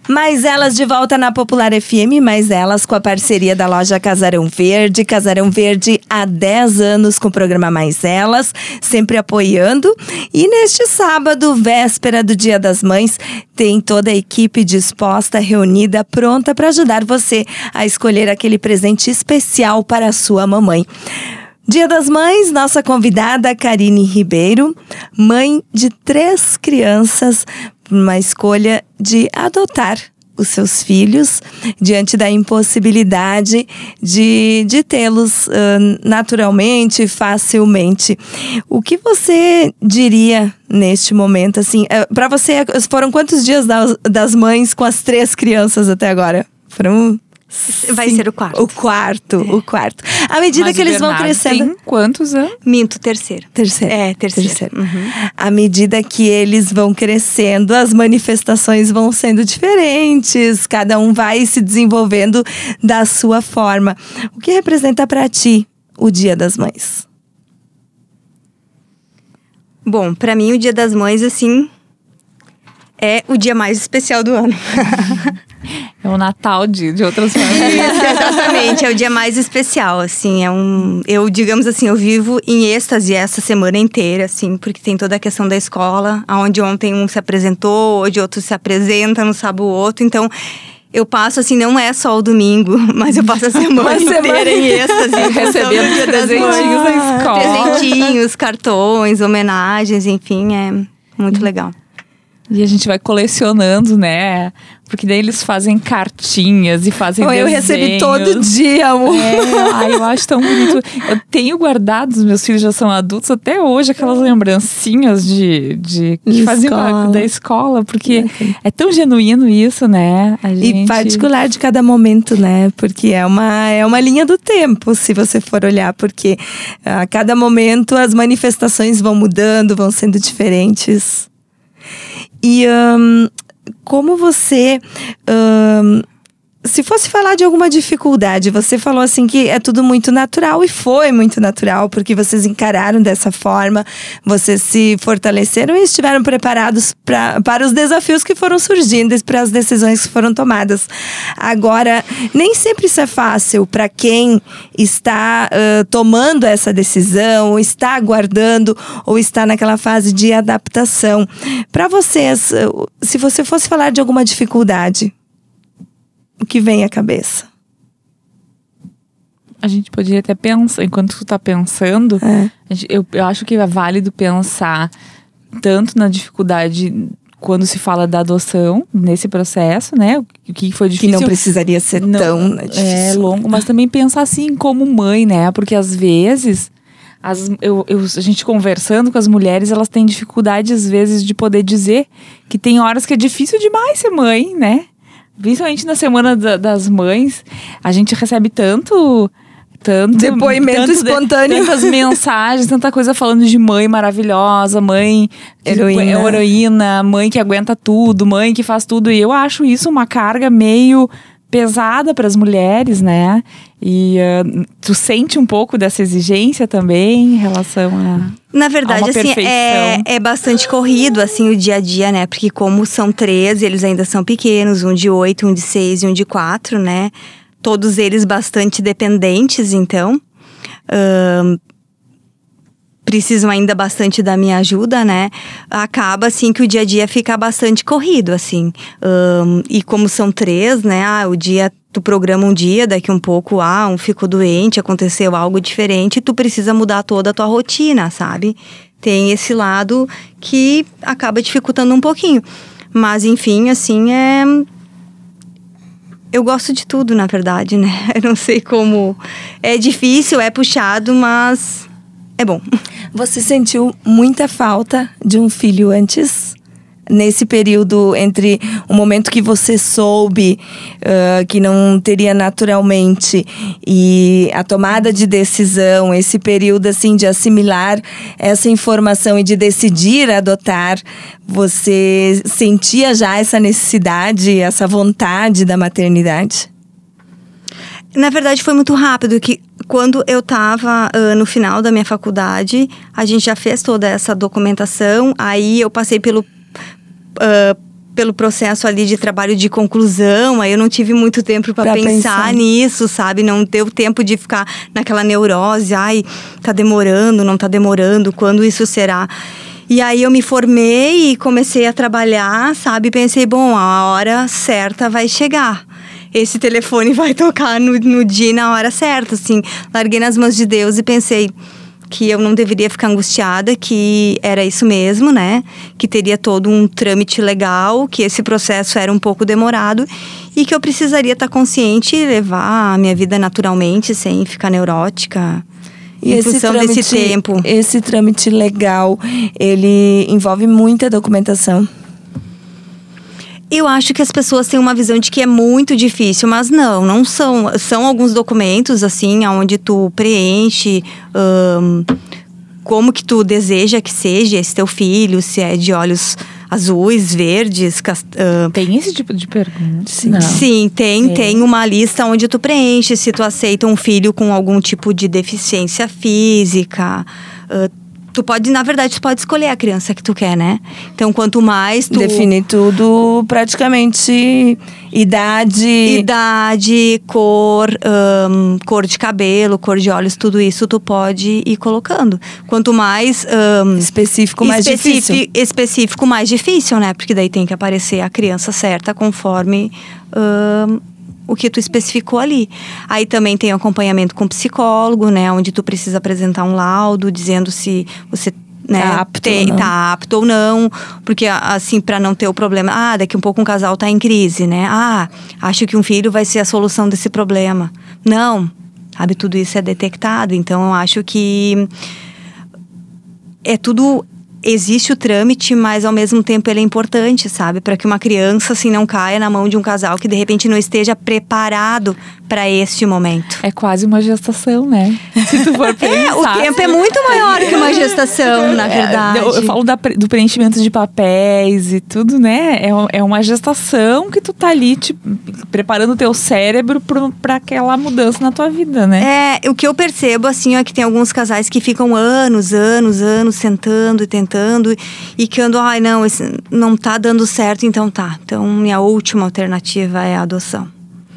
Mais Elas de volta na Popular FM, Mais Elas com a parceria da loja Casarão Verde. Casarão Verde há 10 anos com o programa Mais Elas, sempre apoiando. E neste sábado, véspera do Dia das Mães, tem toda a equipe disposta, reunida, pronta para ajudar você a escolher aquele presente especial para a sua mamãe. Dia das Mães, nossa convidada Karine Ribeiro, mãe de 3 crianças, uma escolha de adotar os seus filhos diante da impossibilidade de tê-los naturalmente, facilmente. O que você diria neste momento? Assim, para você, foram quantos dias das mães com as 3 crianças até agora? Foram... Vai ser o quarto. O quarto. À medida Mas que eles vão crescendo... tem quantos anos? Minto, terceiro. Terceiro. Uhum. À medida que eles vão crescendo, as manifestações vão sendo diferentes. Cada um vai se desenvolvendo da sua forma. O que representa para ti o Dia das Mães? Bom, para mim o Dia das Mães, assim, é o dia mais especial do ano. É o Natal de outras famílias. Exatamente, é o dia mais especial, assim, digamos assim, eu vivo em êxtase essa semana inteira, assim, porque tem toda a questão da escola, onde ontem um se apresentou, hoje outro se apresenta, não sabe o outro, então... Eu passo, assim, não é só o domingo, mas eu passo a semana inteira em êxtase. Recebendo presentinhos na escola. Presentinhos, cartões, homenagens, enfim, é muito legal. E a gente vai colecionando, né? Porque daí eles fazem cartinhas e fazem desenhos. Eu recebi todo dia, amor. Eu acho tão bonito. Eu tenho guardado, os meus filhos já são adultos, até hoje, aquelas lembrancinhas que fazem da escola. Porque é tão genuíno isso, né? E particular de cada momento, né? Porque é uma linha do tempo, se você for olhar. Porque a cada momento as manifestações vão mudando, vão sendo diferentes. E como você... se fosse falar de alguma dificuldade, você falou assim que é tudo muito natural, e foi muito natural, porque vocês encararam dessa forma, vocês se fortaleceram e estiveram preparados para os desafios que foram surgindo e para as decisões que foram tomadas. Agora, nem sempre isso é fácil para quem está tomando essa decisão, está aguardando ou está naquela fase de adaptação. Para vocês, se você fosse falar de alguma dificuldade, o que vem à cabeça? A gente poderia até pensar, enquanto tu tá pensando, eu acho que é válido pensar tanto na dificuldade quando se fala da adoção, nesse processo, né? O que foi difícil. Que não precisaria ser tão difícil. É longo, mas também pensar assim como mãe, né? Porque às vezes, a gente conversando com as mulheres, elas têm dificuldade às vezes de poder dizer que tem horas que é difícil demais ser mãe, né? Principalmente na Semana das Mães, a gente recebe tanto depoimento espontâneo, tantas mensagens, tanta coisa falando de mãe maravilhosa, mãe heroína, mãe que aguenta tudo, mãe que faz tudo. E eu acho isso uma carga meio pesada para as mulheres, né? E tu sente um pouco dessa exigência também em relação a... Na verdade, assim, é bastante corrido, assim, o dia a dia, né? Porque como são 3, eles ainda são pequenos, um de 8, um de 6 e um de 4, né? Todos eles bastante dependentes, então. Precisam ainda bastante da minha ajuda, né? Acaba, assim, que o dia a dia fica bastante corrido, assim. E como são 3, né? O dia... Tu programa um dia, daqui um pouco, um ficou doente, aconteceu algo diferente, tu precisa mudar toda a tua rotina, sabe? Tem esse lado que acaba dificultando um pouquinho. Mas, enfim, assim, eu gosto de tudo, na verdade, né? Eu não sei como... É difícil, é puxado, mas é bom. Você sentiu muita falta de um filho antes? Nesse período entre o momento que você soube que não teria naturalmente e a tomada de decisão, esse período assim de assimilar essa informação e de decidir adotar, você sentia já essa necessidade, essa vontade da maternidade? Na verdade, foi muito rápido, que quando eu estava no final da minha faculdade, a gente já fez toda essa documentação, aí eu passei pelo processo ali de trabalho de conclusão, aí eu não tive muito tempo pra pensar nisso, sabe? Não deu tempo de ficar naquela neurose, ai, tá demorando, não tá demorando, quando isso será? E aí eu me formei e comecei a trabalhar, sabe? Pensei, bom, a hora certa vai chegar. Esse telefone vai tocar no dia e na hora certa, assim. Larguei nas mãos de Deus e pensei que eu não deveria ficar angustiada, que era isso mesmo, né? Que teria todo um trâmite legal, que esse processo era um pouco demorado e que eu precisaria estar consciente e levar a minha vida naturalmente, sem ficar neurótica. E em função desse tempo. Esse trâmite legal, ele envolve muita documentação? Eu acho que as pessoas têm uma visão de que é muito difícil, mas não são. São alguns documentos, assim, onde tu preenche como que tu deseja que seja esse teu filho, se é de olhos azuis, verdes... Tem esse tipo de pergunta? Sim, tem uma lista onde tu preenche se tu aceita um filho com algum tipo de deficiência física. Tu pode escolher a criança que tu quer, né? Então, quanto mais tu... Define tudo, praticamente, idade, cor, cor de cabelo, cor de olhos, tudo isso tu pode ir colocando. Quanto mais... específico, mais difícil. Específico, mais difícil, né? Porque daí tem que aparecer a criança certa conforme... o que tu especificou ali. Aí também tem acompanhamento com psicólogo, né? Onde tu precisa apresentar um laudo dizendo se você, né, tá apto ou não. Porque, assim, para não ter o problema... daqui um pouco um casal tá em crise, né? Acho que um filho vai ser a solução desse problema. Não, sabe? Tudo isso é detectado. Então, eu acho que é tudo... Existe o trâmite, mas ao mesmo tempo ele é importante, sabe? Para que uma criança, assim, não caia na mão de um casal que de repente não esteja preparado para este momento. É quase uma gestação, né? Se tu for pensar. O tempo é muito maior que uma gestação, na verdade. Eu falo do preenchimento de papéis e tudo, né? É uma gestação que tu tá ali, tipo, preparando o teu cérebro para aquela mudança na tua vida, né? O que eu percebo, assim, é que tem alguns casais que ficam anos tentando e tentando e que andam, não, esse não tá dando certo, então tá. Então, minha última alternativa é a adoção.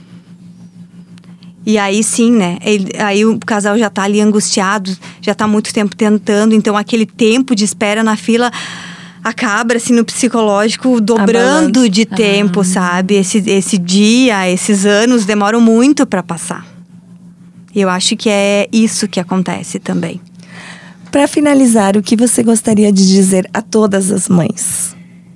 E aí sim, né? Aí o casal já tá ali angustiado, já tá muito tempo tentando, então aquele tempo de espera na fila acaba, assim, no psicológico, dobrando de tempo, sabe? Esse dia, esses anos demoram muito para passar. E eu acho que é isso que acontece também. Para finalizar, o que você gostaria de dizer a todas as mães?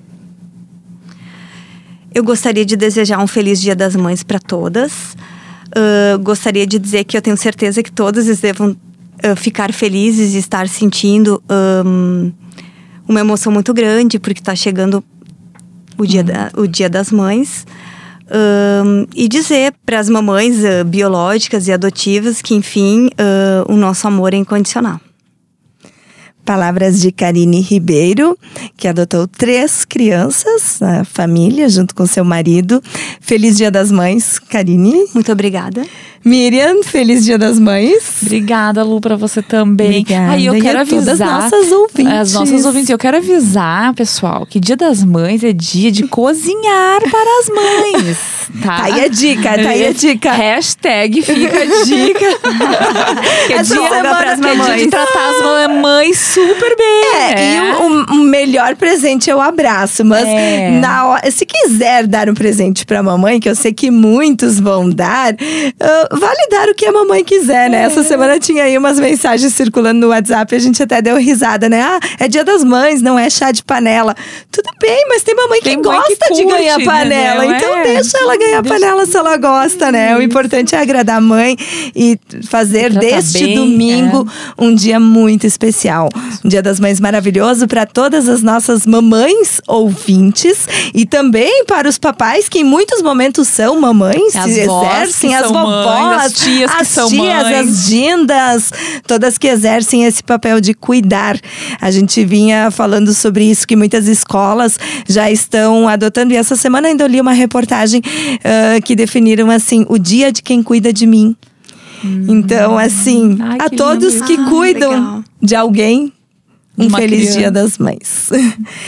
Eu gostaria de desejar um feliz Dia das Mães para todas. Gostaria de dizer que eu tenho certeza que todas devam ficar felizes e estar sentindo uma emoção muito grande, porque está chegando o Dia das Mães. E dizer para as mamães biológicas e adotivas que, enfim, o nosso amor é incondicional. Palavras de Karine Ribeiro, que adotou 3 crianças na família, junto com seu marido. Feliz Dia das Mães, Karine. Muito obrigada. Miriam, feliz Dia das Mães. Obrigada, Lu, pra você também. Obrigada. Eu quero avisar as nossas ouvintes. As nossas ouvintes. Eu quero avisar, pessoal, que Dia das Mães é dia de cozinhar para as mães. Tá? Tá aí a dica, Hashtag fica a dica. Que é dia de tratar as mamães super bem. E o melhor presente é o abraço. Mas na hora, se quiser dar um presente pra mamãe, que eu sei que muitos vão dar, vale dar o que a mamãe quiser, né? Essa semana tinha aí umas mensagens circulando no WhatsApp, a gente até deu risada, né? É Dia das Mães, não é chá de panela. Tudo bem, mas tem mamãe que gosta de ganhar panela, então deixa ela ganhar panela se ela gosta, né? O importante é agradar a mãe e fazer deste domingo um dia muito especial. Um Dia das Mães maravilhoso para todas as nossas mamães ouvintes e também para os papais que em muitos momentos são mamães, se exercem, as vovós, as tias que são mães, as dindas, todas que exercem esse papel de cuidar. A gente vinha falando sobre isso, que muitas escolas já estão adotando, e essa semana ainda eu li uma reportagem que definiram assim, o dia de quem cuida de mim. Então, assim, a todos lindo. Que cuidam de alguém, um feliz Dia das Mães.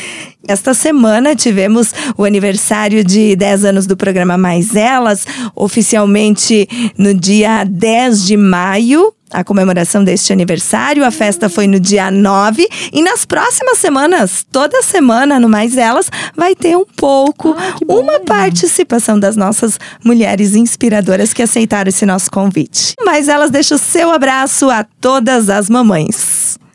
Esta semana tivemos o aniversário de 10 anos do programa Mais Elas, oficialmente no dia 10 de maio. A comemoração deste aniversário, a festa foi no dia 9 e nas próximas semanas, toda semana no Mais Elas, vai ter uma participação das nossas mulheres inspiradoras que aceitaram esse nosso convite. Mais Elas deixa o seu abraço a todas as mamães.